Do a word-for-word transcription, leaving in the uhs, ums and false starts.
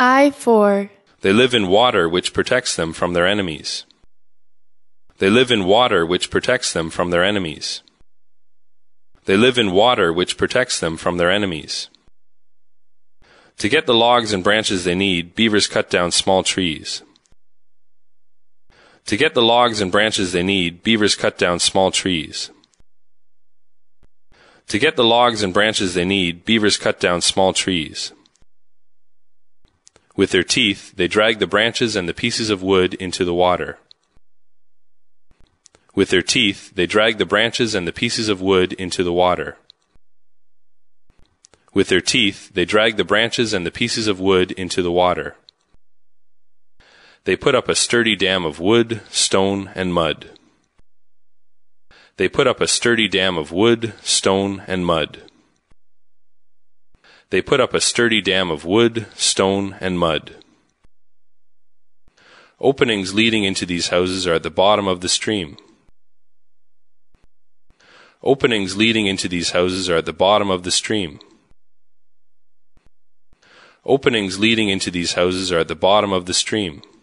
I for. They live in water which protects them from their enemies. They live in water which protects them from their enemies. They live in water which protects them from their enemies. To get the logs and branches they need, beavers cut down small trees. To get the logs and branches they need, beavers cut down small trees. To get the logs and branches they need, beavers cut down small trees. With their teeth, they drag the branches and the pieces of wood into the water. With their teeth, they drag the branches and the pieces of wood into the water. With their teeth, they drag the branches and the pieces of wood into the water. They put up a sturdy dam of wood, stone, and mud. They put up a sturdy dam of wood, stone, and mud. They put up a sturdy dam of wood, stone, and mud. Openings leading into these houses are at the bottom of the stream. Openings leading into these houses are at the bottom of the stream. Openings leading into these houses are at the bottom of the stream.